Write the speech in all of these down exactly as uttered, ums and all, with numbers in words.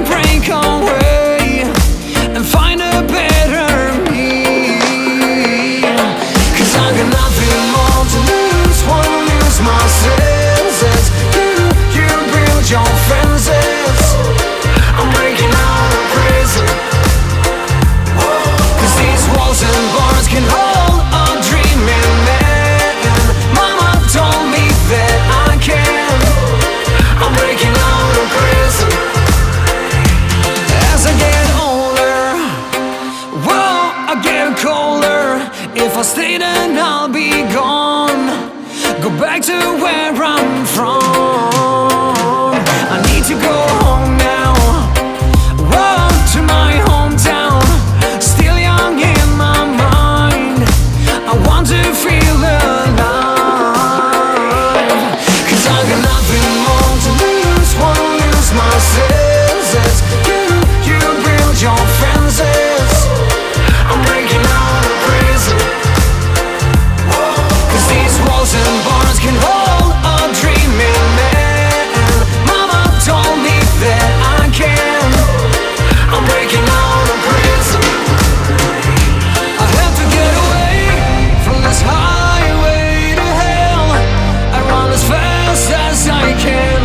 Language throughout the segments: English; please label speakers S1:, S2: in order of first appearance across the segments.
S1: break away and find a better me. Cause I got nothing more to lose, wanna lose my senses. You, you build your fences, I'm breaking out of prison. Cause these walls and bars can hold a dreaming man. Mama told me that I can, I'm breaking out of prison. As I get older, well, I get colder. If I stay then I'll be gone, go back to where I'm from. I need to go home now, whoa, to my hometown. Still young in my mind, I want to feel alive. Cause I got nothing more to lose, wanna lose my senses. You, you build your fences, I'm breaking out of prison. Cause these walls and bars can hold a dreaming man. Mama told me that I can, I'm breaking out of prison. I have to get away from this highway to hell. I run as fast as I can.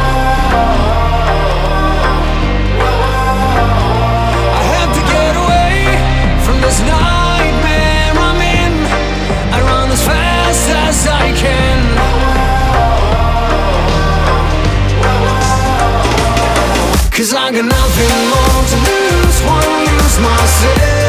S1: I have to get away from this nightmare I'm in. I run as fast as I can. Cause I got nothing more to lose, wanna lose myself.